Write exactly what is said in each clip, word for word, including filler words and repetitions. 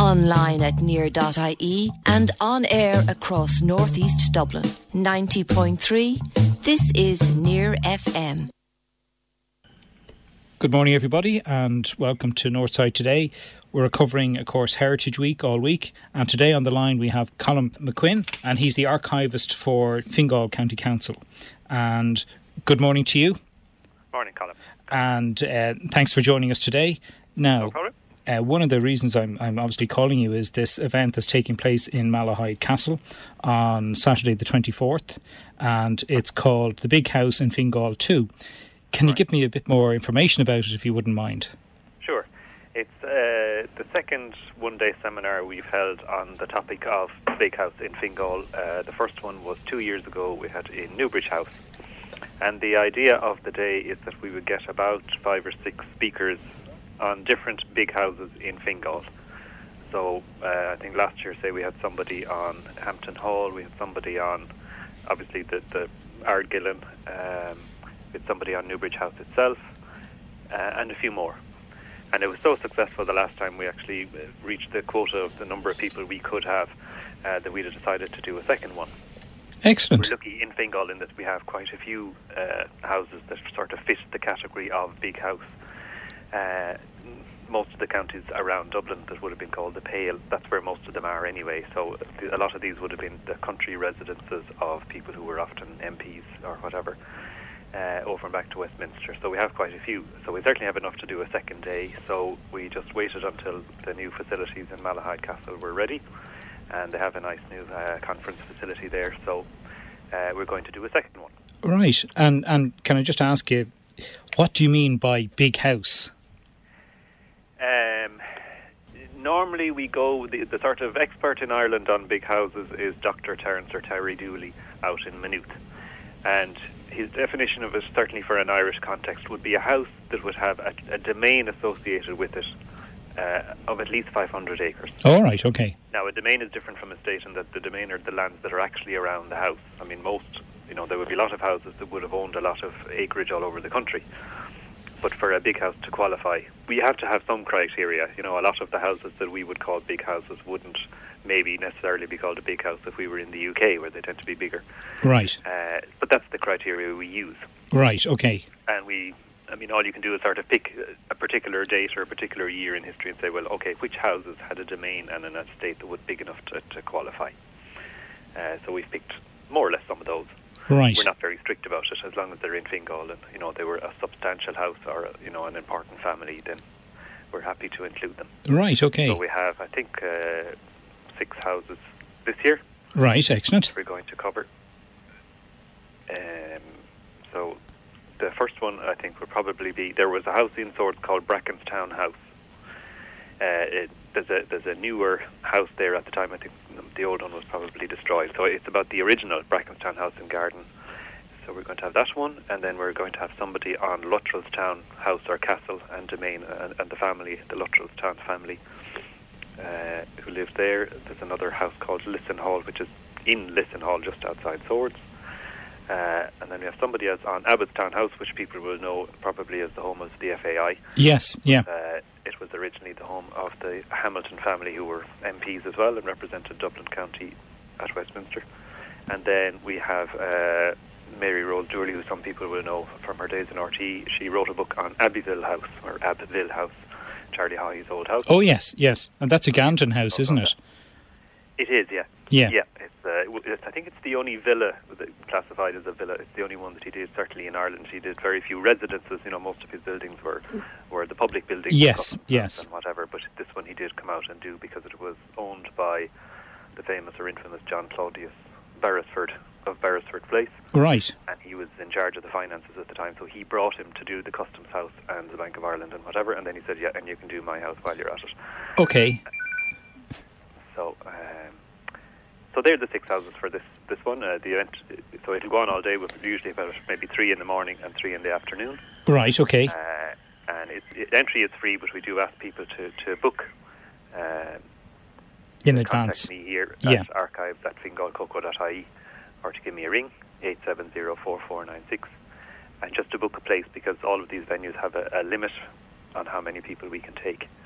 online at near dot I E and on air across North East Dublin. ninety point three, this is Near F M. Good morning, everybody, and welcome to Northside Today. We're covering, of course, Heritage Week all week, and today on the line we have Colm McQuinn, and he's the archivist for Fingal County Council. And good morning to you. Morning, Colm. And uh, thanks for joining us today. Now, No problem. Uh, one of the reasons I'm, I'm obviously calling you is this event that's taking place in Malahide Castle on Saturday the twenty-fourth, and it's called The Big House in Fingal two. Can you give me a bit more information about it, if you wouldn't mind? Sure. It's uh, the second one-day seminar we've held on the topic of the Big House in Fingal. Uh, the first one was two years ago. We had in Newbridge House. And the idea of the day is that we would get about five or six speakers on different big houses in Fingal. So uh, I think last year, say, we had somebody on Hampton Hall, we had somebody on, obviously, the, the Ardgillen, um, we had somebody on Newbridge House itself, uh, and a few more. And it was so successful the last time we actually reached the quota of the number of people we could have uh, that we decided to do a second one. Excellent. We're lucky in Fingal in that we have quite a few uh, houses that sort of fit the category of big house. Uh, most of the counties around Dublin that would have been called the Pale, that's where most of them are anyway. So a lot of these would have been the country residences of people who were often M Ps or whatever, uh, over and back to Westminster. So we have quite a few. So we certainly have enough to do a second day. So we just waited until the new facilities in Malahide Castle were ready, and they have a nice new uh, conference facility there. So uh, we're going to do a second one. Right. And, and can I just ask you, what do you mean by big house? Um, normally we go, the, the sort of expert in Ireland on big houses is Doctor Terence or Terry Dooley out in Maynooth. And his definition of it, certainly for an Irish context, would be a house that would have a, a domain associated with it uh, of at least five hundred acres. All right, okay. Now, a domain is different from a state in that the domain are the lands that are actually around the house. I mean, most, you know, there would be a lot of houses that would have owned a lot of acreage all over the country. But for a big house to qualify, we have to have some criteria. You know, a lot of the houses that we would call big houses wouldn't maybe necessarily be called a big house if we were in the U K, where they tend to be bigger. Right. Uh, but that's the criteria we use. Right, okay. And we, I mean, all you can do is sort of pick a particular date or a particular year in history and say, well, okay, which houses had a domain and an estate that was big enough to, to qualify? Uh, so we've picked more or less some of those. Right. We're not very strict about it, as long as they're in Fingal and, you know, they were a substantial house or, you know, an important family, then we're happy to include them. Right, okay. So we have, I think, uh, six houses this year. Right, excellent. We're going to cover. Um, so the first one, I think, would probably be, there was a house in Swords called Brackenstown House. Uh, it, there's a there's a newer house there at the time. I think the old one was probably destroyed. So it's about the original Brackenstown House in Garden. So we're going to have that one, and then we're going to have somebody on Luttrellstown House or Castle and Domain, and, and the family, the Luttrellstown family, uh, who live there. There's another house called Lisson Hall, which is in Lisson Hall, just outside Swords. Uh, and then we have somebody else on Abbottstown House, which people will know probably as the home of the F A I. Yes, yeah. Uh, it was originally the home of the Hamilton family, who were M Ps as well and represented Dublin County at Westminster. And then we have uh, Mary Rose Dooley, who some people will know from her days in R T E. She wrote a book on Abbeville House, or Abbeville House, Charlie Haughey's old house. Oh, yes, yes. And that's a Ganton house, isn't it? It is, yeah. Yeah. Yeah. It's, uh, it's, I think it's the only villa that classified as a villa. It's the only one that he did, certainly in Ireland. He did very few residences. You know, most of his buildings were, were the public buildings. Yes, yes. And whatever. But this one he did come out and do because it was owned by the famous or infamous John Claudius Beresford of Beresford Place. Right. And he was in charge of the finances at the time. So he brought him to do the Customs House and the Bank of Ireland and whatever. And then he said, yeah, and you can do my house while you're at it. Okay. So, um, so they're the six houses for this this one. Uh, the event, so it'll go on all day. With usually about maybe three in the morning and three in the afternoon. Right. Okay. Uh, and it, it, entry is free, but we do ask people to to book um, in to advance. Contact me here Yeah. at archives at fingalcoco dot I E, or to give me a ring eight seven zero four four nine six, and just to book a place, because all of these venues have a, a limit on how many people we can take.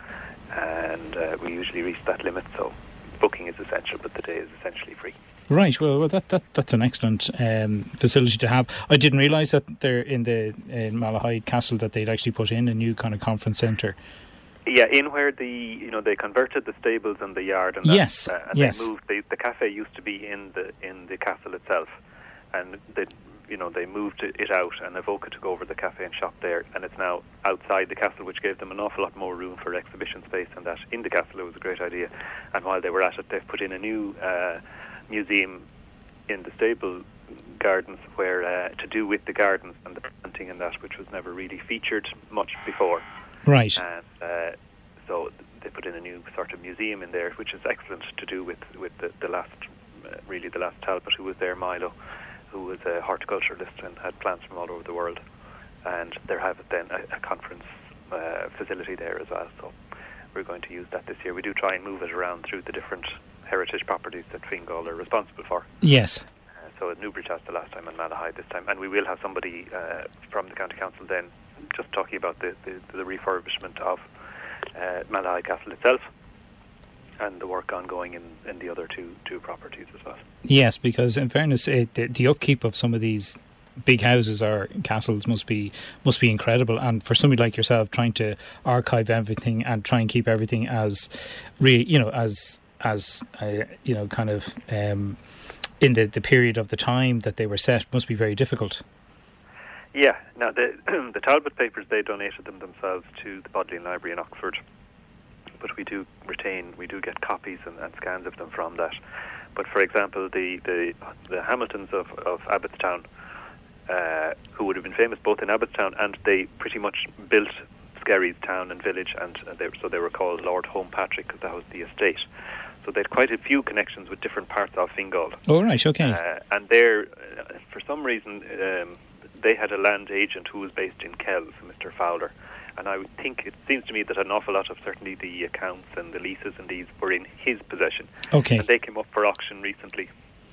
and uh, we usually reach that limit. So booking is essential, but the day is essentially free. Right. Well, well that, that that's an excellent um, facility to have. I didn't realise that they're in the in Malahide Castle that they'd actually put in a new kind of conference centre. Yeah, in where the you know they converted the stables and the yard and that, yes, uh, and yes. they moved the the cafe used to be in the in the castle itself, and they you know they moved it out, and Evoca took over the cafe and shop there, and it's now outside the castle, which gave them an awful lot more room for exhibition space, and that in the castle it was a great idea. And while they were at it, they've put in a new Uh, museum in the stable gardens where uh, to do with the gardens and the planting and that, which was never really featured much before. Right. And uh, so they put in a new sort of museum in there, which is excellent to do with with the, the last, uh, really the last Talbot who was there, Milo, who was a horticulturalist and had plants from all over the world. And there have then a, a conference uh, facility there as well. So we're going to use that this year. We do try and move it around through the different heritage properties that Fingal are responsible for. Yes. Uh, so at Newbridge House the last time and Malahide this time. And we will have somebody uh, from the County Council then just talking about the, the, the refurbishment of uh, Malahide Castle itself and the work ongoing in, in the other two two properties as well. Yes, because in fairness, it, the, the upkeep of some of these big houses or castles must be must be incredible, and for somebody like yourself trying to archive everything and try and keep everything as re, you know as as uh, you know kind of um, in the, the period of the time that they were set must be very difficult. Yeah, now the the Talbot papers, they donated them themselves to the Bodleian Library in Oxford, but we do retain, we do get copies and, and scans of them from that. But for example, the the, the Hamiltons of, of Abbottstown, uh, who would have been famous both in Abbottstown, and they pretty much built Skerries town and village, and uh, they, so they were called Lord Homepatrick because that was the estate. So they had quite a few connections with different parts of Fingal. Oh, right, okay. Uh, and there, uh, for some reason, um, they had a land agent who was based in Kells, Mister Fowler. And I would think, it seems to me that an awful lot of certainly the accounts and the leases and these were in his possession. Okay. And they came up for auction recently,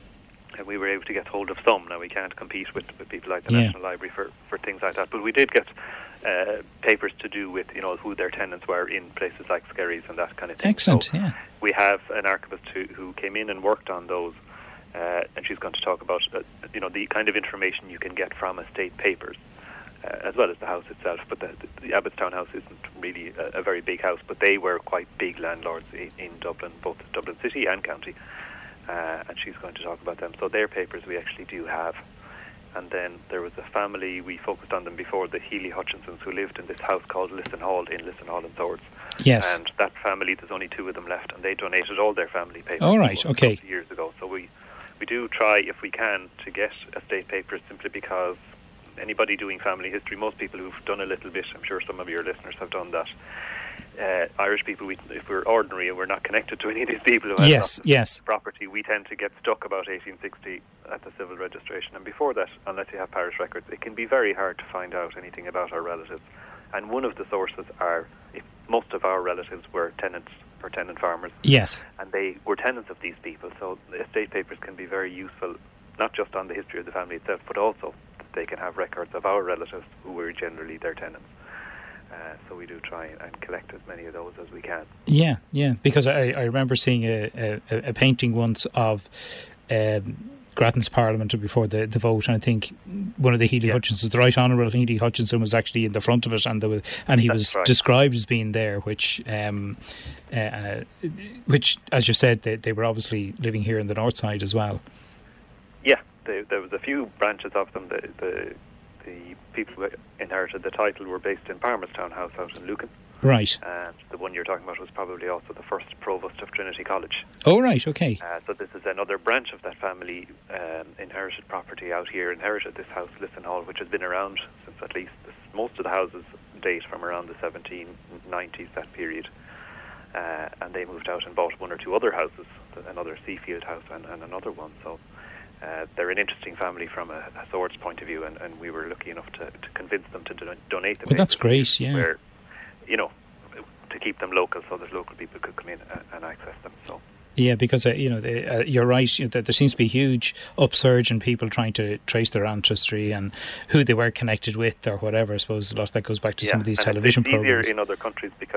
and we were able to get hold of some. Now, we can't compete with, with people like the yeah. National Library for, for things like that, but we did get uh, papers to do with, you know, who their tenants were in places like Skerries and that kind of thing. Excellent, so yeah. We have an archivist who, who came in and worked on those, uh, and she's going to talk about, uh, you know, the kind of information you can get from estate papers. Uh, as well as the house itself, but the, the Abbottstown house isn't really a, a very big house, but they were quite big landlords in, in Dublin, both Dublin City and County, uh, and she's going to talk about them. So their papers we actually do have. And then there was a family, we focused on them before, the Healy Hutchinsons, who lived in this house called Lisson Hall in Lisson Hall and Swords. Yes. And that family, there's only two of them left, and they donated all their family papers. All right, okay. A couple of years ago. So we, we do try, if we can, to get estate papers simply because anybody doing family history, most people who've done a little bit, I'm sure some of your listeners have done that. Uh, Irish people, we, if we're ordinary and we're not connected to any of these people who have yes, yes. property, we tend to get stuck about eighteen sixty at the civil registration. And before that, unless you have parish records, it can be very hard to find out anything about our relatives. And one of the sources are, if most of our relatives were tenants or tenant farmers. Yes. And they were tenants of these people. So the estate papers can be very useful, not just on the history of the family itself, but also they can have records of our relatives who were generally their tenants. Uh, so we do try and collect as many of those as we can. Yeah, yeah, because I, I remember seeing a, a, a painting once of um, Grattan's Parliament before the, the vote, and I think one of the Healy yeah. Hutchinsons, the Right Honourable Healy Hutchinson, was actually in the front of it, and there was, and he That's was right. described as being there, which, um, uh, which, as you said, they, they were obviously living here in the north side as well. Yeah. They, there was a few branches of them. The, the the people who inherited the title were based in Palmerstown House out in Lucan. Right. And the one you're talking about was probably also the first provost of Trinity College. Oh, right, okay. Uh, so this is another branch of that family um, inherited property out here, inherited this house, Lisson Hall, which has been around since at least this, most of the houses date from around the seventeen nineties, that period. Uh, and they moved out and bought one or two other houses, another Seafield house and, and another one. So Uh, they're an interesting family from a, a Swords point of view, and, and we were lucky enough to, to convince them to do, donate them. Well, that's great, yeah. Where, you know, to keep them local so that local people could come in and, and access them. So. Yeah, because, uh, you know, they, uh, you're right, you know, there seems to be a huge upsurge in people trying to trace their ancestry and who they were connected with or whatever. I suppose a lot of that goes back to yeah, some of these and television it's easier programs. in other countries because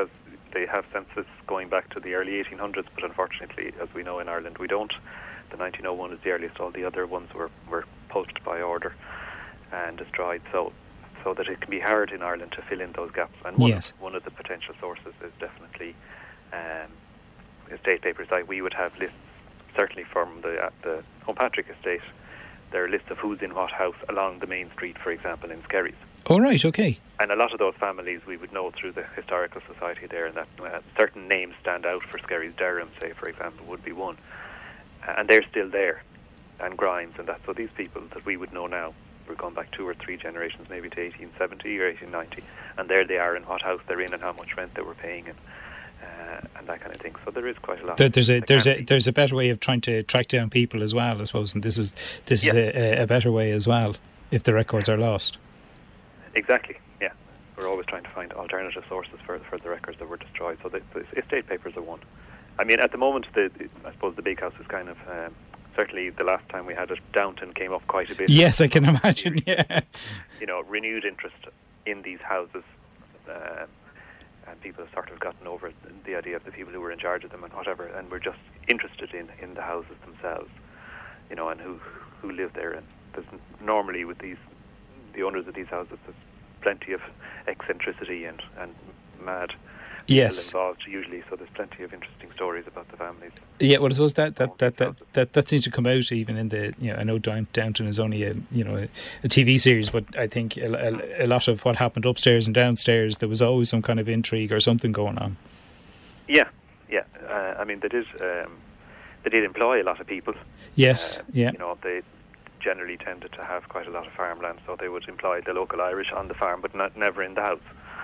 they have census going back to the early eighteen hundreds, but unfortunately, as we know in Ireland, we don't. The nineteen oh one is the earliest. All the other ones were, were poached by order and destroyed. So so that it can be hard in Ireland to fill in those gaps. And one, yes. of, one of the potential sources is definitely um, estate papers. Like we would have lists, certainly from the uh, the Homepatrick estate, there are lists of who's in what house along the main street, for example, in Skerries. Oh, right, okay. And a lot of those families we would know through the Historical Society there, and that uh, certain names stand out for Skerries. Durham, say, for example, would be one. Uh, and they're still there, and Grimes and that. So these people that we would know now, we're going back two or three generations, maybe to eighteen seventy or eighteen ninety, and there they are in what house they're in and how much rent they were paying and, uh, and that kind of thing. So there is quite a lot. There, there's a there's a be. there's a better way of trying to track down people as well, I suppose, and this is this yeah. is a, a better way as well if the records are lost. Exactly. Yeah, we're always trying to find alternative sources for for the records that were destroyed. So the, the estate papers are one. I mean, at the moment, the, the I suppose the big house is kind of. Um, Certainly, the last time we had it, Downton came up quite a bit. Yes, I can imagine. Yeah, you know, renewed interest in these houses, uh, and people have sort of gotten over the idea of the people who were in charge of them and whatever, and we're just interested in, in the houses themselves, you know, and who who live there. And there's normally with these the owners of these houses, there's plenty of eccentricity and and mad. Yes. Involved usually, so there's plenty of interesting stories about the families. Yeah, well, I suppose that that, that, that, that, that seems to come out even in the, you know, I know Downton is only a, you know, a, a T V series, but I think a, a, a lot of what happened upstairs and downstairs, there was always some kind of intrigue or something going on. Yeah, yeah. Uh, I mean, they did, um, they did employ a lot of people. Yes, uh, yeah. You know, they generally tended to have quite a lot of farmland, so they would employ the local Irish on the farm, but not never in the house.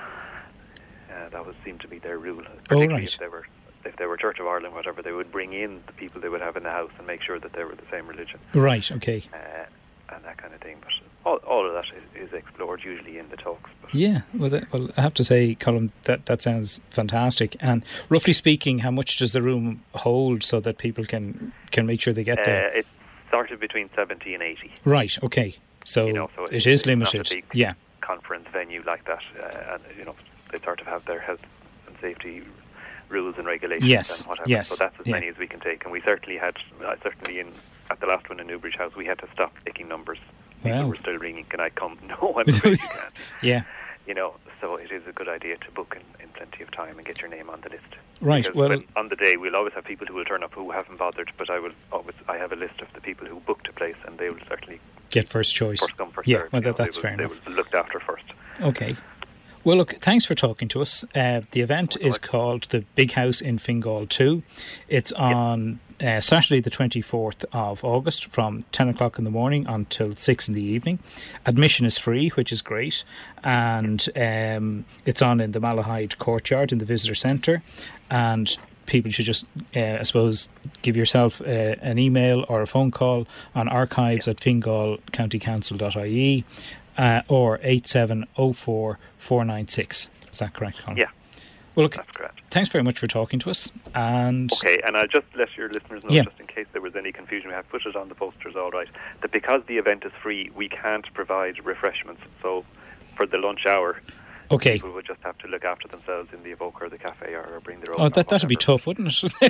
Uh, that would seem to be their rule. Particularly oh, right. if they were, if they were Church of Ireland, whatever, they would bring in the people they would have in the house and make sure that they were the same religion. Right. Okay. Uh, and that kind of thing. But all, all of that is, is explored usually in the talks. But yeah. Well, that, well, I have to say, Colin, that that sounds fantastic. And roughly speaking, how much does the room hold so that people can can make sure they get there? Uh, it's sort of between seventy and eighty. Right. Okay. So, you know, so it is limited. Not a big yeah. conference venue like that, uh, and you know. They sort of have their health and safety rules and regulations yes, and whatever. yes, so that's as yeah. many as we can take. And we certainly had, uh, certainly in at the last one in Newbridge House, we had to stop taking numbers. People wow. were still ringing, can I come? No, I'm afraid you can't. Yeah. You know, so it is a good idea to book in, in plenty of time and get your name on the list. Right. Because well, when, on the day, we'll always have people who will turn up who haven't bothered, but I will always, I have a list of the people who booked a place, and they will certainly get first choice. First come, first yeah, served. well, that, You know, that's they fair will, enough. They will be looked after first. Okay. Well, look, thanks for talking to us. Uh, the event is called The Big House in Fingal two. It's on uh, Saturday the twenty-fourth of August from ten o'clock in the morning until six in the evening. Admission is free, which is great. And um, it's on in the Malahide Courtyard in the Visitor Centre. And people should just, uh, I suppose, give yourself uh, an email or a phone call on archives at fingal county council dot I E. Uh, or eight seven oh four, four nine six. Is that correct, Colin? Yeah. Well, look, that's correct. Thanks very much for talking to us. And okay, and I'll just let your listeners know, yeah. just in case there was any confusion, we have put it on the posters, all right, that because the event is free, we can't provide refreshments. So for the lunch hour, okay. people would just have to look after themselves in the Evoke or the cafe, or, or bring their own. Oh, that that'd be tough, wouldn't it?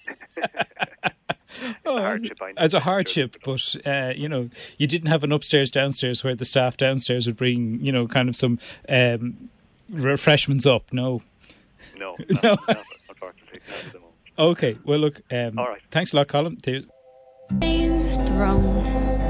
Oh, a hardship, as a hardship, but uh, you know, you didn't have an upstairs downstairs where the staff downstairs would bring, you know, kind of some um, refreshments up. No, no, not, no. Not, unfortunately, not at the moment. Okay, well, look, um, all right. Thanks a lot, Colin. There's... Throne.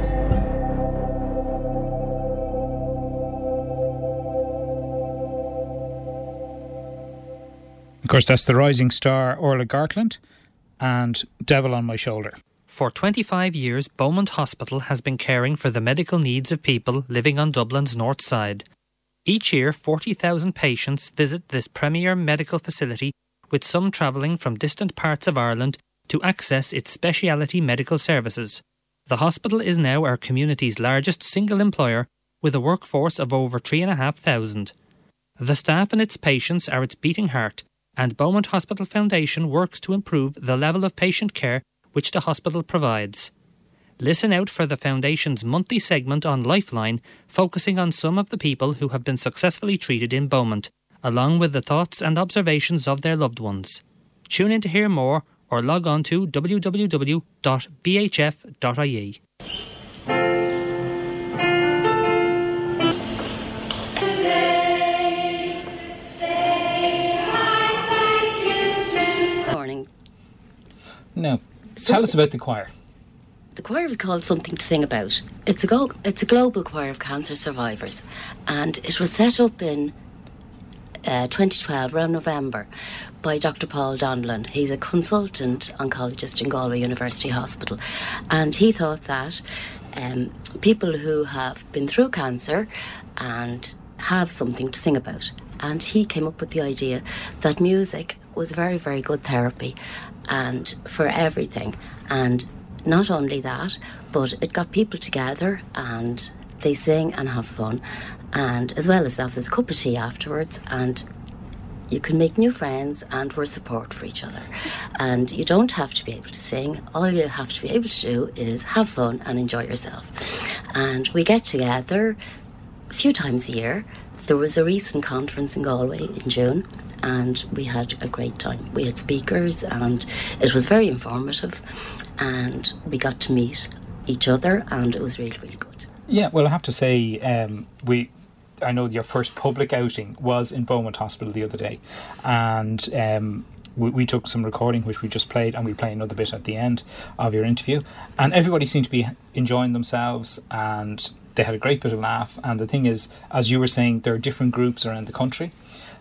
Of course, that's the rising star Orla Gartland and Devil on My Shoulder. For twenty-five years, Beaumont Hospital has been caring for the medical needs of people living on Dublin's north side. Each year, forty thousand patients visit this premier medical facility, with some travelling from distant parts of Ireland to access its speciality medical services. The hospital is now our community's largest single employer, with a workforce of over three and a half thousand. The staff and its patients are its beating heart, and Beaumont Hospital Foundation works to improve the level of patient care which the hospital provides. Listen out for the Foundation's monthly segment on Lifeline, focusing on some of the people who have been successfully treated in Beaumont, along with the thoughts and observations of their loved ones. Tune in to hear more or log on to w w w dot b h f dot i e. Morning. Now, tell us about the choir. The choir is called Something to Sing About. It's a go- it's a global choir of cancer survivors, and it was set up in uh, twenty twelve, around November, by Doctor Paul Donlan. He's a consultant oncologist in Galway University Hospital, and he thought that um, people who have been through cancer and have something to sing about, and he came up with the idea that music was very, very good therapy and for everything. And not only that, but it got people together and they sing and have fun. And as well as that, there's a cup of tea afterwards, and you can make new friends, and we're support for each other. And you don't have to be able to sing. All you have to be able to do is have fun and enjoy yourself. And we get together a few times a year. There was a recent conference in Galway in June, and we had a great time. We had speakers, and it was very informative, and we got to meet each other, and it was really, really good. Yeah, well, I have to say, um, we, I know your first public outing was in Beaumont Hospital the other day, and um, we, we took some recording, which we just played, and we play another bit at the end of your interview, and everybody seemed to be enjoying themselves, and they had a great bit of laugh. And the thing is, as you were saying, there are different groups around the country,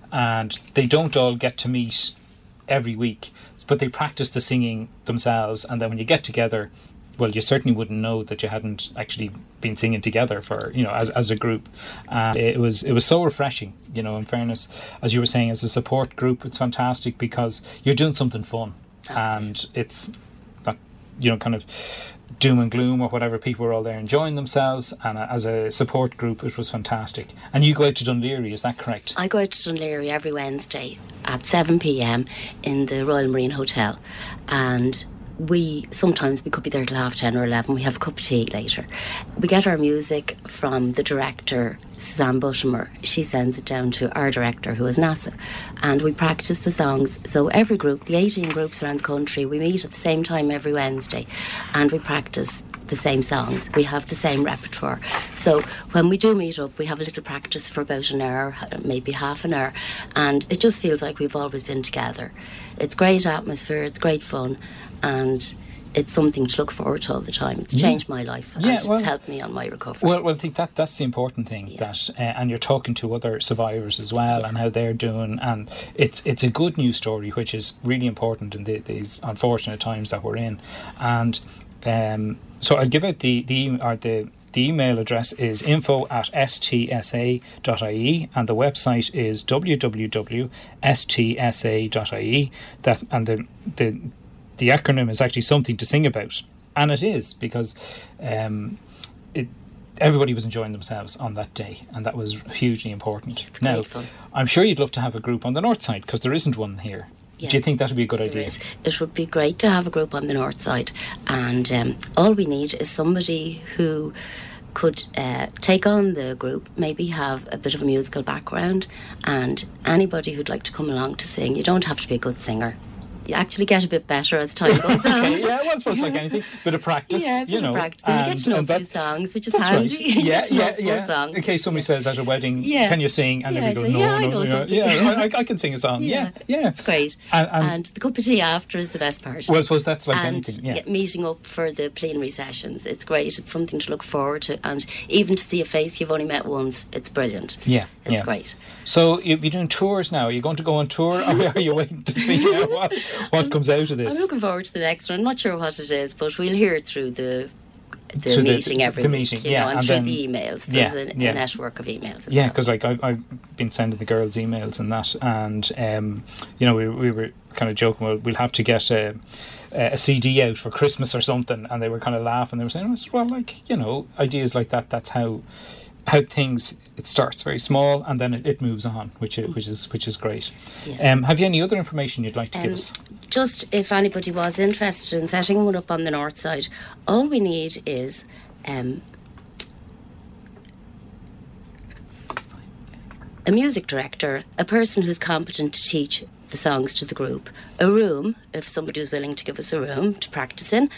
and they don't all get to meet every week, but they practice the singing themselves, and then when you get together, well, you certainly wouldn't know that you hadn't actually been singing together for, you know, as as a group. Uh, it was it was so refreshing, you know, in fairness, as you were saying, as a support group, it's fantastic because you're doing something fun. That's and it. It's not, you know, kind of doom and gloom or whatever. People were all there enjoying themselves, and as a support group it was fantastic. And you go out to Dún Laoghaire, is that correct? I go out to Dún Laoghaire every Wednesday at seven p.m. in the Royal Marine Hotel, and we sometimes we could be there till half ten or eleven. We have a cup of tea later. We get our music from the director, Suzanne Buttimer. She sends it down to our director, who is NASA, and we practice the songs. So every group, the eighteen groups around the country, we meet at the same time every Wednesday, and we practice the same songs. We have the same repertoire. So when we do meet up, we have a little practice for about an hour, maybe half an hour, and it just feels like we've always been together. It's great atmosphere, it's great fun, and it's something to look forward to all the time. It's changed yeah. my life, and yeah, well, it's helped me on my recovery. Well, well I think that that's the important thing, yeah. that uh, and you're talking to other survivors as well, yeah. and how they're doing, and it's it's a good news story, which is really important in the, these unfortunate times that we're in. And um, so I'll give out the the or the the email address is info at s t s a dot i e, and the website is w w w dot s t s a dot i e. That and the the the acronym is actually Something to Sing About, and it is because um, it. Everybody was enjoying themselves on that day, and that was hugely important. It's now, great fun. I'm sure you'd love to have a group on the north side, because there isn't one here. Yeah. Do you think that would be a good There idea? is. It would be great to have a group on the north side, and um, all we need is somebody who could uh, take on the group, maybe have a bit of a musical background, and anybody who'd like to come along to sing. You don't have to be a good singer. You actually get a bit better as time goes on. Okay, yeah, well, I suppose like anything, bit of practice. Yeah, a bit you know, of practice. And, and you get to know a few songs, which is handy. Right. You Yeah, get to know yeah, a full yeah. song. In case somebody says at a wedding, Yeah. can you sing? And Yeah, then we go, I say, no, yeah, I no, know no, something. yeah, I, I can sing a song. Yeah, yeah, yeah. It's great. And, And, and, the cup of tea after is the best part. well, I suppose that's like and anything. Yeah. meeting up for the plenary sessions, it's great. It's something to look forward to, and even to see a face you've only met once, it's brilliant. Yeah, It's yeah. great. So you'll be doing tours now. Are you going to go on tour, or are you waiting to see now what, what comes out of this? I'm looking forward to the next one. I'm not sure what it is, but we'll hear it through the the Through the- meeting every the week, meeting, you yeah, know, and, and through then- the emails. There's yeah, a, yeah. a network of emails as Yeah, well. because like I've, I've been sending the girls emails and that, and um, you know, we we were kind of joking, well, we'll have to get a, a C D out for Christmas or something, and they were kind of laughing. They were saying, oh, I said, well, like, you know, ideas like that. That's how how things. It starts very small, and then it, it moves on, which is, which is which is great. Yeah. Um, have you any other information you'd like to give Um, us? Just if anybody was interested in setting one up on the north side, all we need is um, a music director, a person who's competent to teach the songs to the group, a room, if somebody was willing to give us a room to practice in,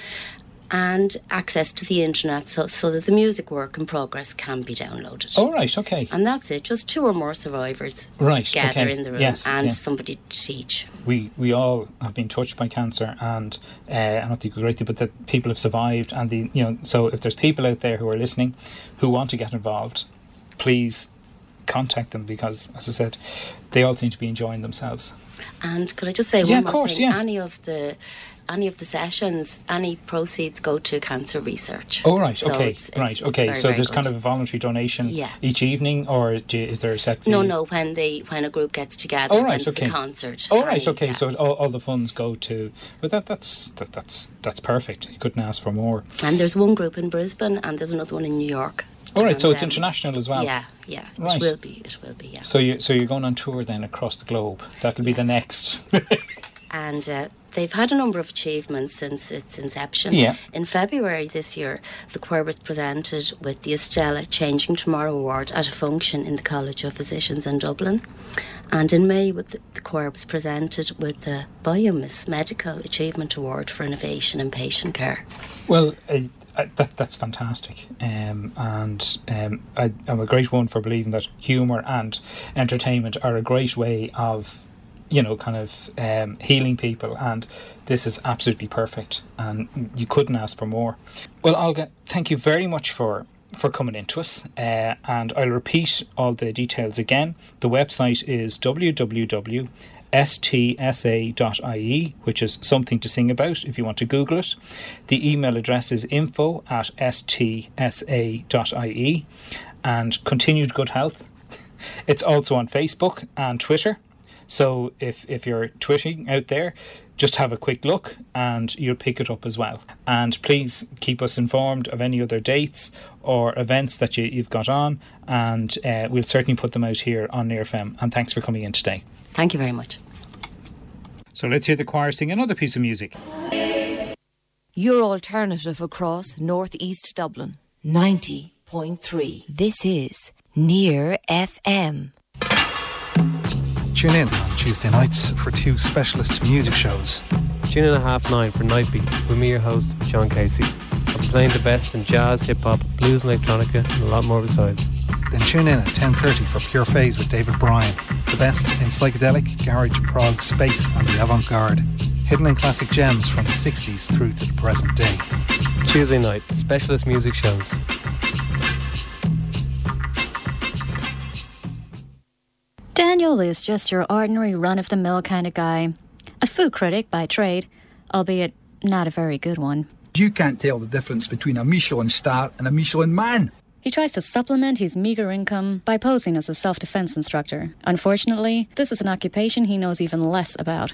and access to the internet so, so that the music work in progress can be downloaded. Oh, right, okay. And that's it, just two or more survivors right, together okay. in the room yes, and yeah. somebody to teach. We we all have been touched by cancer, and uh, I don't think you're great, but that people have survived, and the you know. So if there's people out there who are listening, who want to get involved, please contact them, because, as I said, they all seem to be enjoying themselves. And could I just say yeah, one more of course, thing? Yeah. Any of the any of the sessions, any proceeds go to cancer research. Oh, right, so okay, it's, it's, right, it's okay. very, so very there's good. kind of a voluntary donation yeah. each evening, or do you, is there a set fee? No, no. When they when a group gets together, oh, right, when it's okay. a concert. Oh, right, any, okay. yeah. So all, all the funds go to. But that that's that, that's that's perfect. You couldn't ask for more. And there's one group in Brisbane, and there's another one in New York. All right, and, so it's um, international as well. Yeah, yeah. Right. It will be. It will be. Yeah. So you so you're going on tour then across the globe. That'll be Yeah. the next. And uh, they've had a number of achievements since its inception. Yeah. In February this year, the choir was presented with the Estella Changing Tomorrow Award at a function in the College of Physicians in Dublin. And in May, with the, the choir was presented with the Biomis Medical Achievement Award for Innovation in Patient Care. Well, uh, uh, that that's fantastic, um, and um, I, I'm a great one for believing that humour and entertainment are a great way of, you know, kind of um, healing people, and this is absolutely perfect, and you couldn't ask for more. Well, Olga, thank you very much for for coming into us, uh, and I'll repeat all the details again. The website is w w w dot s t s a dot i e, which is something to sing about if you want to Google it. The email address is info at s t s a dot i e, and continued good health. It's also on Facebook and Twitter. So if, if you're twitting out there, just have a quick look and you'll pick it up as well. And please keep us informed of any other dates or events that you, you've got on, and uh, we'll certainly put them out here on Near F M. And thanks for coming in today. Thank you very much. So let's hear the choir sing another piece of music. Your alternative across northeast Dublin. ninety point three. This is Near F M. Tune in on Tuesday nights for two specialist music shows. Tune in at half nine for Nightbeat with me, your host, John Casey. I'm playing the best in jazz, hip-hop, blues and electronica, and a lot more besides. Then tune in at ten thirty for Pure Phase with David Bryan. The best in psychedelic, garage, prog, space and the avant-garde. Hidden in classic gems from the sixties through to the present day. Tuesday night, specialist music shows. Daniel is just your ordinary run-of-the-mill kind of guy. A food critic by trade, albeit not a very good one. You can't tell the difference between a Michelin star and a Michelin man. He tries to supplement his meagre income by posing as a self-defense instructor. Unfortunately, this is an occupation he knows even less about.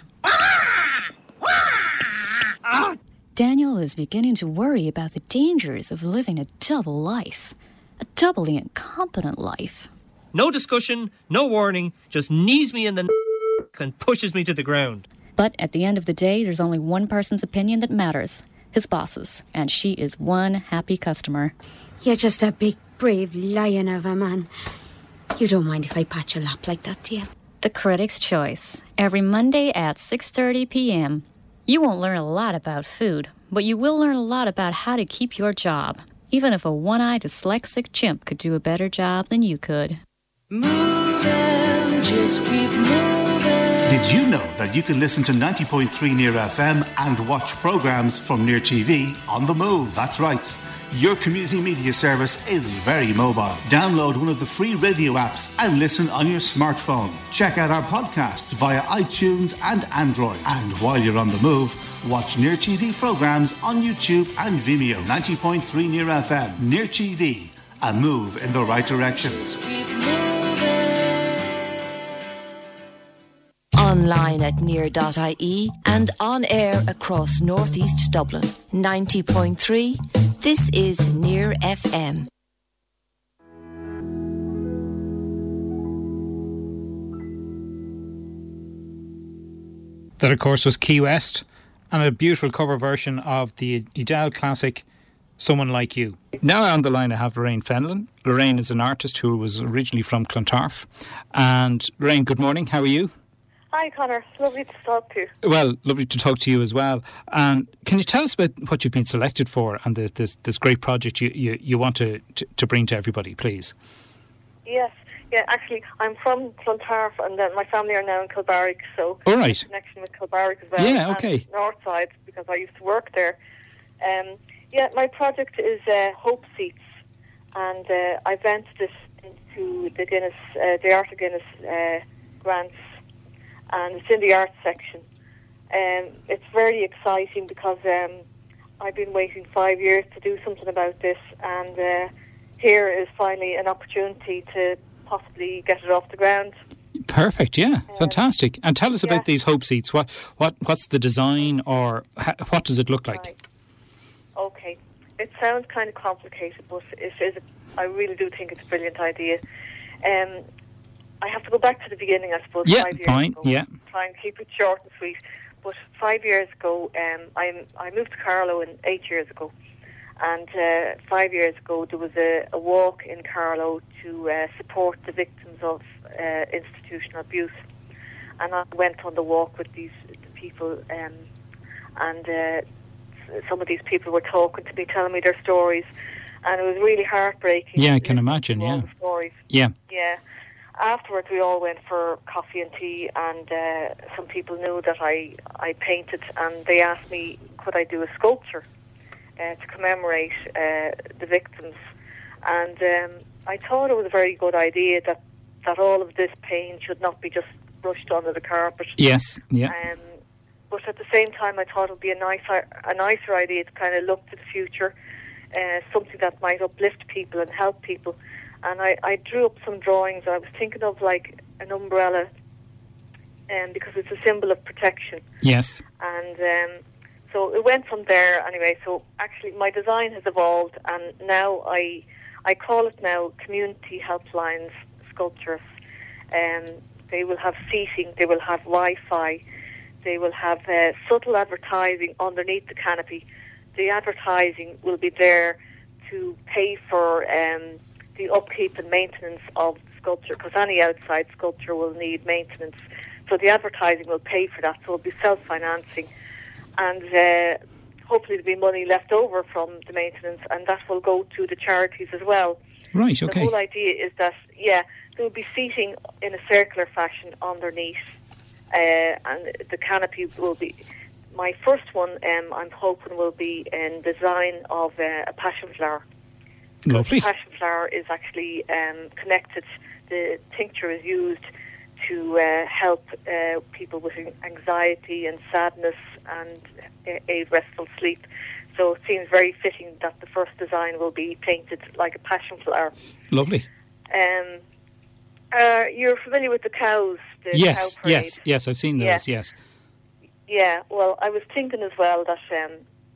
Daniel is beginning to worry about the dangers of living a double life. A doubly incompetent life. No discussion, no warning, just knees me in the n- and pushes me to the ground. But at the end of the day, there's only one person's opinion that matters. His boss's. And she is one happy customer. You're just a big, brave lion of a man. You don't mind if I pat your lap like that, do you? The Critic's Choice. Every Monday at six thirty p.m. You won't learn a lot about food, but you will learn a lot about how to keep your job. Even if a one-eyed dyslexic chimp could do a better job than you could. Moving, just keep moving. Did you know that you can listen to ninety point three Near F M and watch programmes from Near T V on the move? That's right. Your community media service is very mobile. Download one of the free radio apps and listen on your smartphone. Check out our podcasts via iTunes and Android. And while you're on the move, watch Near T V programmes on YouTube and Vimeo. ninety point three Near F M. Near T V. A move in the right direction. Online at near dot I E and on air across northeast Dublin. ninety point three. This is Near F M. That, of course, was Key West, and a beautiful cover version of the Idel classic Someone like you. Now on the line I have Lorraine Fenlon. Lorraine is an artist who was originally from Clontarf. And Lorraine, good morning. How are you? Hi, Conor. Lovely to talk to you. Well, lovely to talk to you as well. And can you tell us about what you've been selected for and the, this this great project you, you, you want to, to, to bring to everybody, please? Yes. Yeah, actually, I'm from Clontarf, and then my family are now in Kilbarrack, so all right. connection with Kilbarrack as well. Yeah, okay. And Northside, because I used to work there. Um, yeah, my project is uh, Hope Seats, and uh, I've entered it into the Guinness, uh, the Art of Guinness uh, grants, and it's in the arts section. Um, it's very exciting because um, I've been waiting five years to do something about this, and uh, here is finally an opportunity to possibly get it off the ground. Perfect, yeah, um, fantastic. And tell us yeah. about these Hope Seats. What, what, what's the design, or ha- what does it look like? Right. Okay, it sounds kind of complicated, but it is. A, I really do think it's a brilliant idea. Um, I have to go back to the beginning, I suppose. Yeah, five years fine. ago. Yeah, try and keep it short and sweet. But five years ago, um, I I moved to Carlow in eight years ago, and uh, five years ago there was a, a walk in Carlow to uh, support the victims of uh, institutional abuse, and I went on the walk with these people, um, and uh, some of these people were talking to me, telling me their stories, and it was really heartbreaking. Yeah, I can imagine. Yeah, the stories. Yeah, yeah. Afterwards, we all went for coffee and tea, and uh, some people knew that I, I painted, and they asked me, could I do a sculpture uh, to commemorate uh, the victims. And um, I thought it was a very good idea that, that all of this pain should not be just brushed under the carpet. Yes, yeah. Um, but at the same time, I thought it would be a nicer, a nicer idea to kind of look to the future, uh, something that might uplift people and help people. And I, I drew up some drawings. I was thinking of like an umbrella, um, because it's a symbol of protection. Yes. And um, so it went from there anyway. So actually my design has evolved, and now I I call it now Community Helplines Sculptures. Um, they will have seating, they will have Wi-Fi, they will have uh, subtle advertising underneath the canopy. The advertising will be there to pay for um, the upkeep and maintenance of the sculpture, because any outside sculpture will need maintenance. So the advertising will pay for that, so it'll be self-financing. And uh, hopefully there'll be money left over from the maintenance, and that will go to the charities as well. Right, okay. The whole idea is that, yeah, there will be seating in a circular fashion underneath, uh, and the canopy will be... My first one, um, I'm hoping, will be in design of uh, a passion flower. Lovely. The passion flower is actually um, connected. The tincture is used to uh, help uh, people with anxiety and sadness and uh, aid restful sleep. So it seems very fitting that the first design will be painted like a passion flower. Lovely. Um, uh, you're familiar with the cows? The yes, cow parade? yes, yes. I've seen those. Yeah. Yes. Yeah. Well, I was thinking as well that um,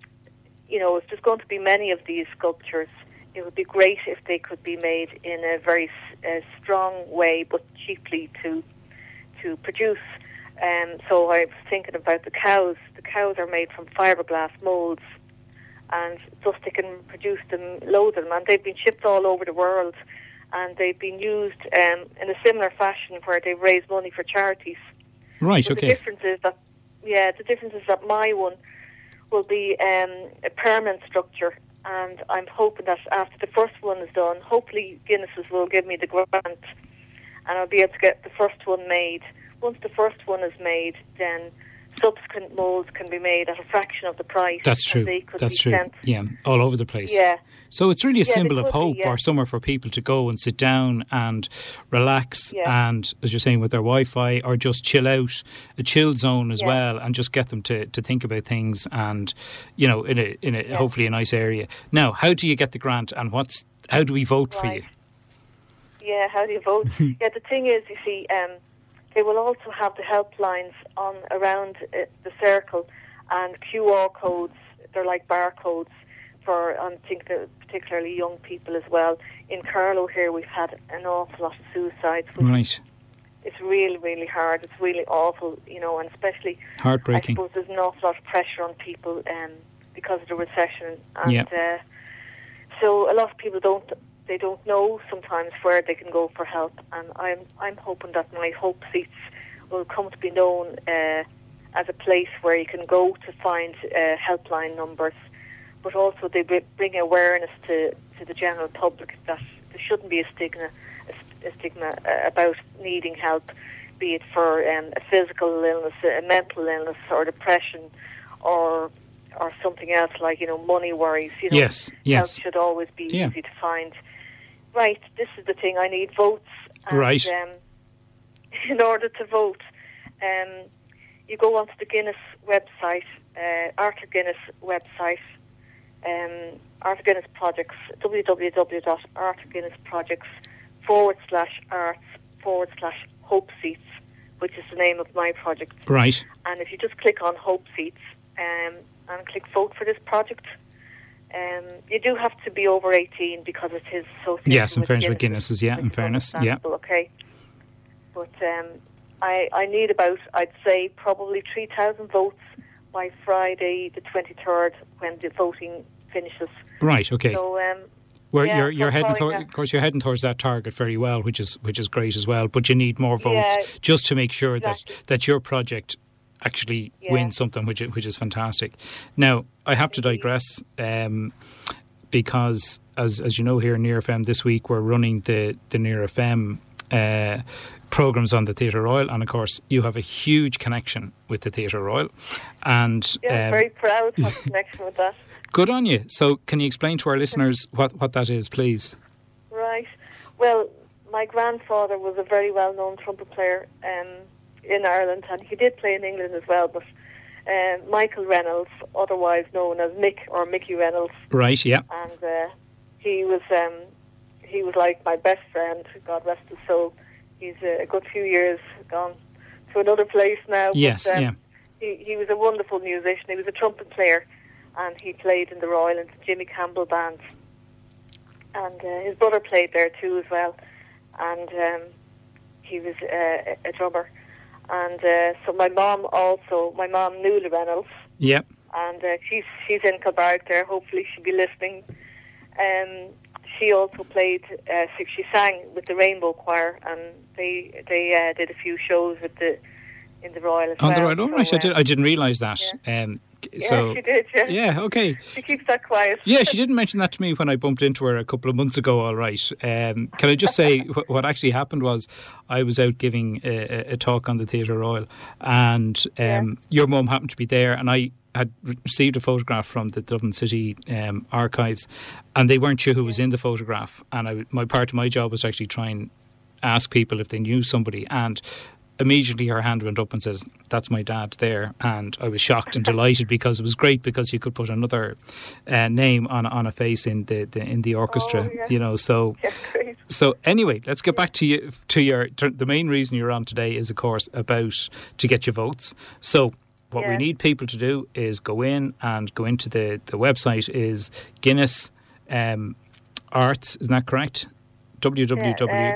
you know, if there's going to be many of these sculptures, it would be great if they could be made in a very uh, strong way, but cheaply to to produce. Um, so I was thinking about the cows. The cows are made from fiberglass moulds, and thus they can produce them, loads of them, and they've been shipped all over the world, and they've been used um, in a similar fashion where they raise money for charities. Right, but okay. The difference is that, yeah, the difference is that my one will be um, a permanent structure. And I'm hoping that after the first one is done, hopefully Guinness's will give me the grant, and I'll be able to get the first one made. Once the first one is made, then subsequent moulds can be made at a fraction of the price. That's true. They could That's be true. Sent. Yeah, all over the place. Yeah. So it's really a yeah, symbol of hope, be, yeah. or somewhere for people to go and sit down and relax, yeah. and, as you're saying, with their Wi-Fi, or just chill out, a chill zone as yeah. well, and just get them to, to think about things, and, you know, in a in a yeah. hopefully a nice area. Now, how do you get the grant, and what's how do we vote right. for you? Yeah, how do you vote? yeah, the thing is, you see, um, they will also have the helplines on around uh, the circle, and Q R codes. They're like barcodes for, I think, the, particularly young people as well. In Carlow here, we've had an awful lot of suicides. Right. It's really, really hard. It's really awful, you know, and especially, heartbreaking. I suppose there's an awful lot of pressure on people um, because of the recession. And yeah. uh, so a lot of people don't they don't know sometimes where they can go for help, and I'm I'm hoping that my Hope Seats will come to be known uh, as a place where you can go to find uh, helpline numbers, but also they bring awareness to, to the general public that there shouldn't be a stigma a, a stigma about needing help, be it for um, a physical illness, a mental illness, or depression, or or something else like, you know, money worries. You know, yes, yes. Help should always be yeah. easy to find. Right, this is the thing. I need votes. And, right. Um, in order to vote, um, you go onto the Guinness website, uh, Arthur Guinness website, um, Arthur Guinness Projects, www.arthurguinnessprojects forward slash arts forward slash Hope Seats, which is the name of my project. Right. And if you just click on Hope Seats um, and click vote for this project, um, you do have to be over eighteen because it is associated yes, in with fairness Guinness, with Guinness's, yeah, in fairness, yeah. Okay. But um, I, I need about, I'd say, probably three thousand votes by Friday the twenty-third when the voting finishes. Right, okay. So, um, Where yeah, you're, you're so heading, probably to, of course, you're heading towards that target very well, which is which is great as well. But you need more votes Yeah, just to make sure exactly. that, that your project actually Yeah. wins something, which is, which is fantastic. Now, I have to digress um, because, as as you know, here in Near F M this week we're running the the Near F M uh, programmes on the Theatre Royal, and of course you have a huge connection with the Theatre Royal. And yeah, I'm um, very proud to have a connection with that. good on you. So, can you explain to our listeners what what that is, please? Right. Well, my grandfather was a very well-known trumpet player um, in Ireland, and he did play in England as well, but uh, Michael Reynolds, otherwise known as Mick or Mickey Reynolds. Right, yeah. And uh, he was um, he was like my best friend, God rest his soul. He's a good few years gone to another place now. Yes, but, um, yeah. He, he was a wonderful musician. He was a trumpet player, and he played in the Royal and the Jimmy Campbell Band. And uh, his brother played there too as well. And um, he was uh, a drummer. And uh, so my mom also, my mom, Nuala Reynolds, Yep. and uh, she's she's in Kilbarrack there. Hopefully she'll be listening. Um, she also played. Uh, she, she sang with the Rainbow Choir, and they they uh, did a few shows with the in the Royal as On well. the right, all right. So, I, did, I didn't realise that. Yeah. Um, Yeah, so, she did. Yeah. Yeah, okay. She keeps that quiet. Yeah, she didn't mention that to me when I bumped into her a couple of months ago, all right. Um, can I just say wh- what actually happened was I was out giving a, a talk on the Theatre Royal, and um, Yeah. your mum happened to be there, and I had received a photograph from the Dublin City um, archives, and they weren't sure who was in the photograph, and I, my part of my job was to actually try and ask people if they knew somebody, and immediately her hand went up and says, "That's my dad there." And I was shocked and delighted because it was great because you could put another uh, name on on a face in the, the in the orchestra, Oh, yeah. you know. So, Yeah, great. so anyway, let's get back to you to your to the main reason you're on today is, of course, about to get your votes. So, what we Yeah. need people to do is go in and go into the the website is Guinness um, Arts, isn't that correct? W W W. Yeah,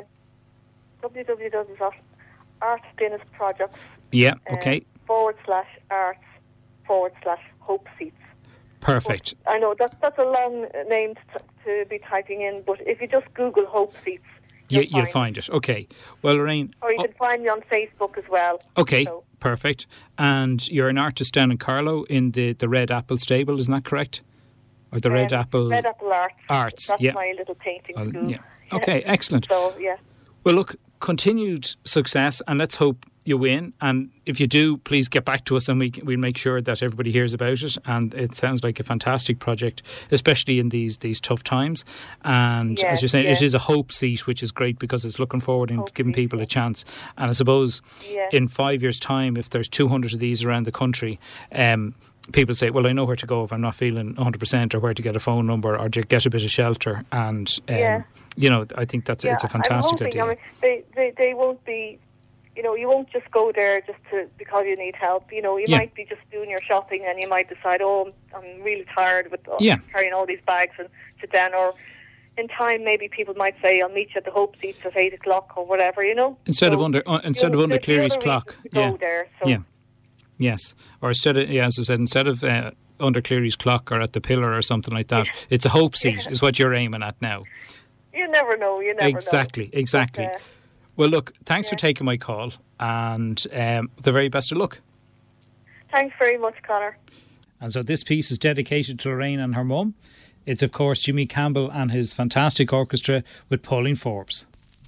uh, www. Arts Guinness Projects. Yeah. uh, Okay. forward slash arts forward slash Hope Seats. Perfect. I know that's that's a long name to, to be typing in, but if you just Google Hope Seats, You, you'll, you'll find find it. Okay. Well, Lorraine. Or you oh, can find me on Facebook as well. okay. So, Perfect. And you're an artist down in Carlow in the, the Red Apple stable, isn't that correct? Or the Red um, Apple Red Apple Arts. Arts, That's yeah. my little painting Well, school. yeah. Okay, excellent. So yeah. Well, look, continued success, and let's hope you win. And if you do, please get back to us, and we can, we'll make sure that everybody hears about it. And it sounds like a fantastic project, especially in these these tough times. And Yeah, as you're saying, yeah. it is a hope seat, which is great because it's looking forward and Hope giving seat, people yeah. a chance. And I suppose Yeah. in five years' time, if there's two hundred of these around the country, um, people say, well, I know where to go if I'm not feeling one hundred percent, or where to get a phone number, or to get a bit of shelter. And, um, Yeah. you know, I think that's yeah, it's a fantastic I'm hoping, idea. I mean, they, they, they won't be, you know, you won't just go there just to because you need help. You know, you Yeah. might be just doing your shopping and you might decide, oh, I'm, I'm really tired with uh, Yeah. carrying all these bags and sit down. Or in time, maybe people might say, I'll meet you at the Hope Seats at eight o'clock or whatever, you know. Instead of So, under uh, instead you of know, under there's Cleary's other clock, reasons to yeah, go there. So, yeah, yes. Or instead of yeah, as I said, instead of uh, under Cleary's clock or at the pillar or something like that. It's a hope seat Yeah. is what you're aiming at now. You never know, you never Exactly, know. exactly. But, uh, Well, look, thanks yeah. for taking my call, and um, the very best of luck. Thanks very much, Conor. And so this piece is dedicated to Lorraine and her mum. It's, of course, Jimmy Campbell and his fantastic orchestra with Pauline Forbes.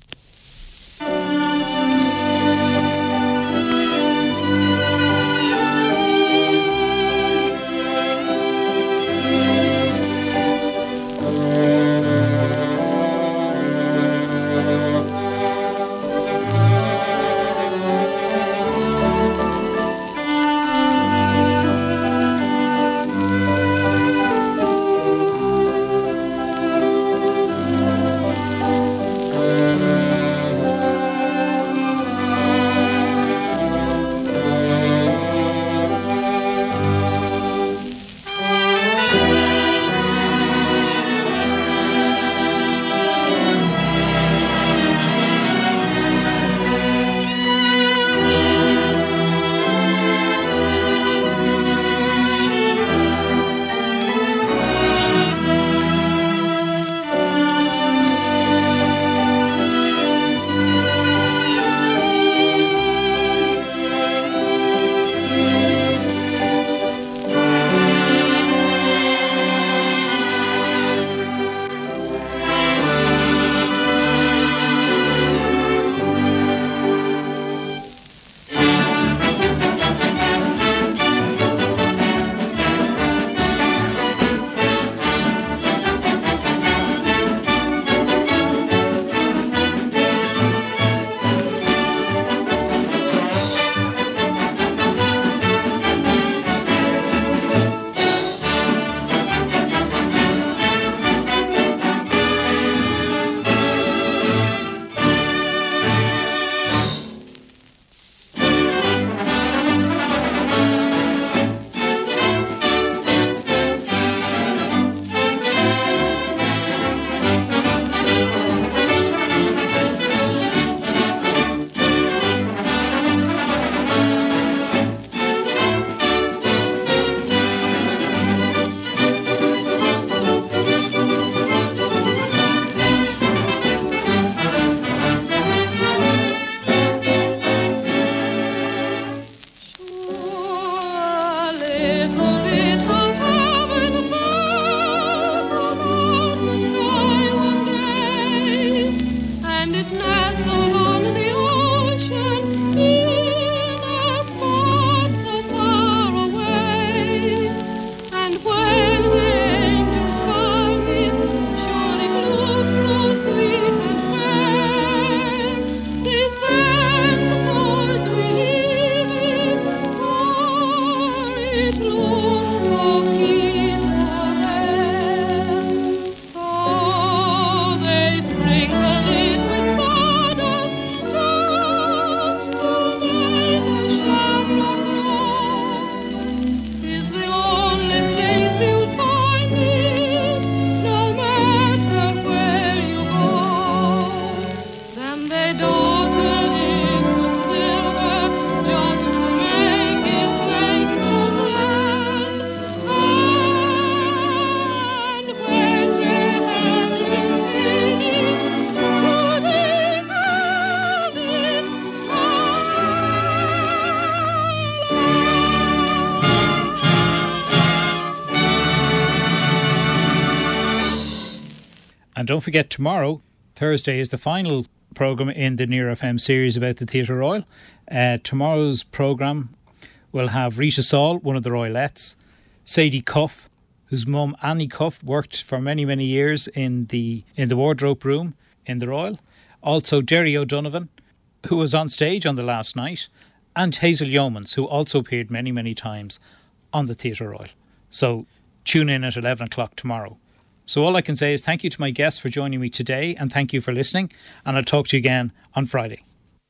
And don't forget, tomorrow, Thursday, is the final programme in the Near F M series about the Theatre Royal. Uh, tomorrow's programme will have Rita Saul, one of the Royalettes, Sadie Cuff, whose mum Annie Cuff worked for many, many years in the in the wardrobe room in the Royal. Also Jerry O'Donovan, who was on stage on the last night, and Hazel Yeomans, who also appeared many, many times on the Theatre Royal. So tune in at eleven o'clock tomorrow. So all I can say is thank you to my guests for joining me today, and thank you for listening, and I'll talk to you again on Friday.